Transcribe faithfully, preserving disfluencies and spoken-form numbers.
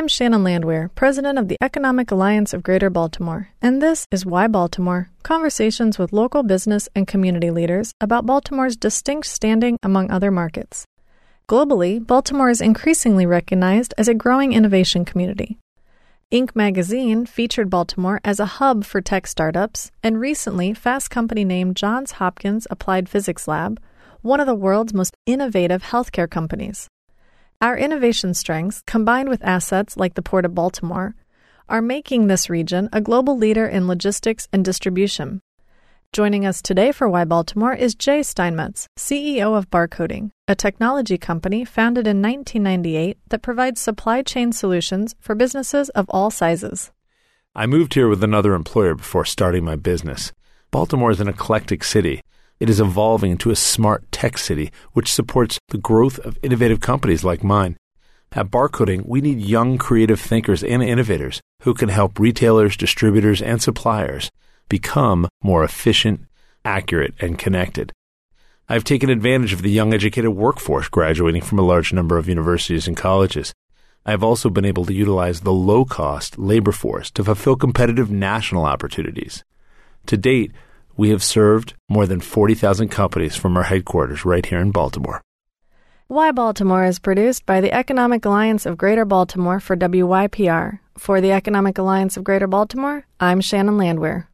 I'm Shannon Landwehr, president of the Economic Alliance of Greater Baltimore, and this is Why Baltimore, conversations with local business and community leaders about Baltimore's distinct standing among other markets. Globally, Baltimore is increasingly recognized as a growing innovation community. Inc magazine featured Baltimore as a hub for tech startups, and recently Fast Company named Johns Hopkins Applied Physics Lab one of the world's most innovative healthcare companies. Our innovation strengths, combined with assets like the Port of Baltimore, are making this region a global leader in logistics and distribution. Joining us today for Why Baltimore is Jay Steinmetz, C E O of Barcoding, a technology company founded in nineteen ninety-eight that provides supply chain solutions for businesses of all sizes. I moved here with another employer before starting my business. Baltimore is an eclectic city. It is evolving into a smart tech city, which supports the growth of innovative companies like mine. At Barcoding, we need young creative thinkers and innovators who can help retailers, distributors, and suppliers become more efficient, accurate, and connected. I've taken advantage of the young educated workforce graduating from a large number of universities and colleges. I have also been able to utilize the low-cost labor force to fulfill competitive national opportunities. To date, we have served more than forty thousand companies from our headquarters right here in Baltimore. Why Baltimore is produced by the Economic Alliance of Greater Baltimore for W Y P R. For the Economic Alliance of Greater Baltimore, I'm Shannon Landwehr.